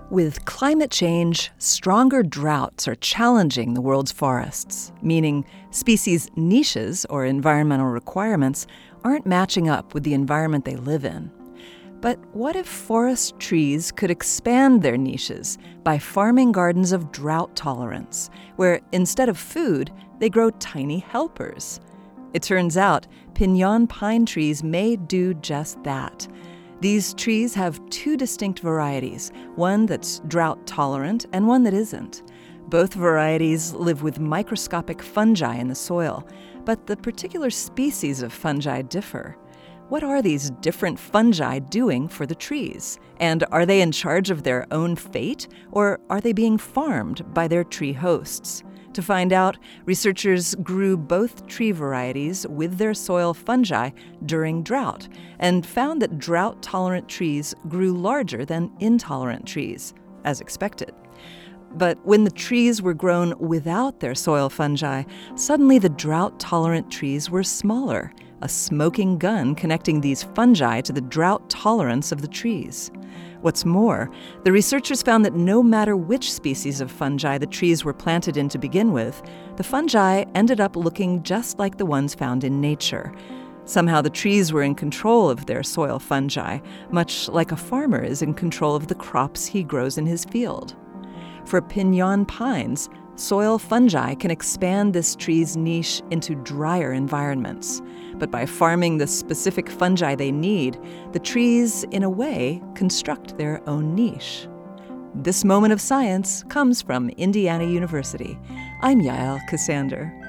With climate change, stronger droughts are challenging the world's forests, meaning species' niches or environmental requirements aren't matching up with the environment they live in. But what if forest trees could expand their niches by farming gardens of drought tolerance, where instead of food, they grow tiny helpers? It turns out Pinyon pine trees may do just that. These trees have two distinct varieties, one that's drought-tolerant and one that isn't. Both varieties live with microscopic fungi in the soil, but the particular species of fungi differ. What are these different fungi doing for the trees? And are they in charge of their own fate, or are they being farmed by their tree hosts? To find out, researchers grew both tree varieties with their soil fungi during drought and found that drought-tolerant trees grew larger than intolerant trees, as expected. But when the trees were grown without their soil fungi, suddenly the drought-tolerant trees were smaller, a smoking gun connecting these fungi to the drought tolerance of the trees. What's more, the researchers found that no matter which species of fungi the trees were planted in to begin with, the fungi ended up looking just like the ones found in nature. Somehow the trees were in control of their soil fungi, much like a farmer is in control of the crops he grows in his field. For pinyon pines, soil fungi can expand this tree's niche into drier environments. But by farming the specific fungi they need, the trees, in a way, construct their own niche. This moment of science comes from Indiana University. I'm Yael Ksander.